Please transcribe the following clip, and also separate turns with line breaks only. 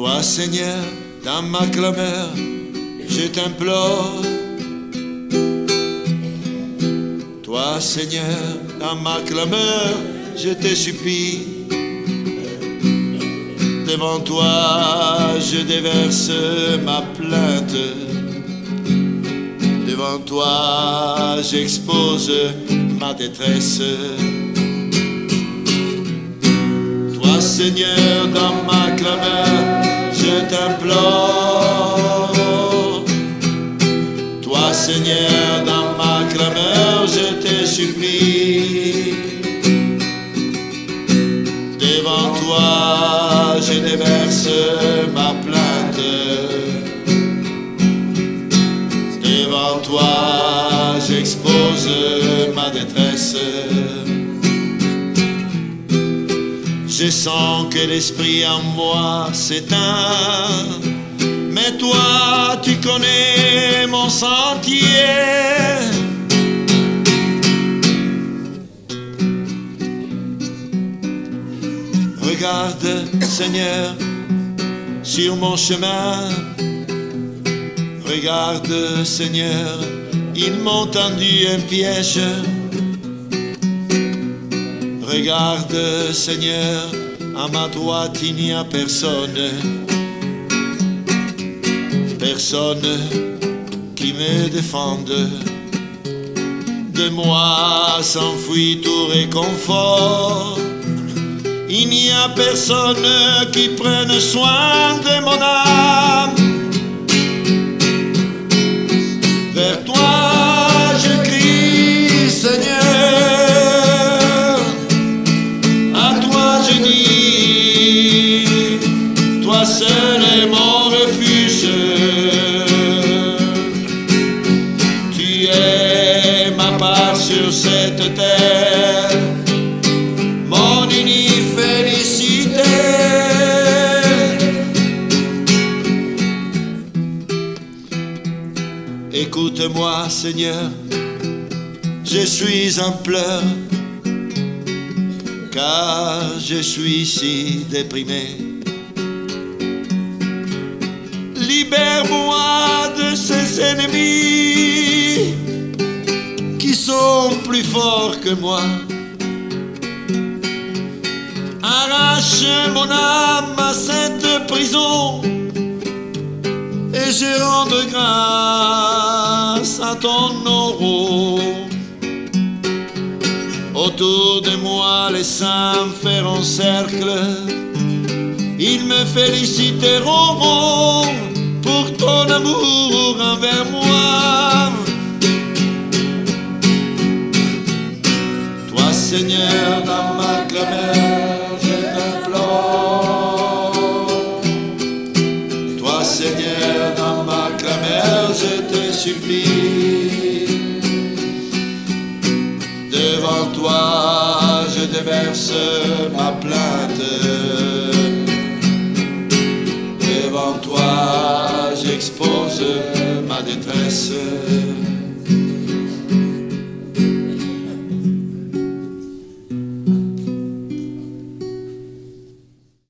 Toi, Seigneur, dans ma clameur, je t'implore. Toi, Seigneur, dans ma clameur, je te supplie. Devant toi, je déverse ma plainte. Devant toi, j'expose ma détresse. Toi, Seigneur, dans ma clameur, je t'implore. Toi, Seigneur, dans ma clameur, je te supplie. Devant toi, je déverse ma plainte. Devant toi, j'expose ma détresse. Je sens que l'esprit en moi s'éteint, mais toi, tu connais mon sentier. Regarde, Seigneur, sur mon chemin. Regarde, Seigneur, ils m'ont tendu un piège. Regarde, Seigneur, à ma droite il n'y a personne. Personne qui me défende. De moi s'enfuit tout réconfort. Il n'y a personne qui prenne soin de mon âme. Vers toi je crie, Seigneur. À toi je dis, toi seul est mon refuge. Tu es ma part sur cette terre, mon unique félicité. Écoute-moi, Seigneur, je suis en pleurs, car je suis si déprimé. Libère-moi de ces ennemis qui sont plus forts que moi. Arrache mon âme à cette prison et je rende grâce à ton nom. Autour de moi les saints feront cercle, ils me féliciteront pour ton amour envers moi. Toi, Seigneur, dans ma clameur, je t'implore. Toi, Seigneur, dans ma clameur, je te supplie. Devant toi, je déverse ma plainte. Devant toi, j'expose ma détresse.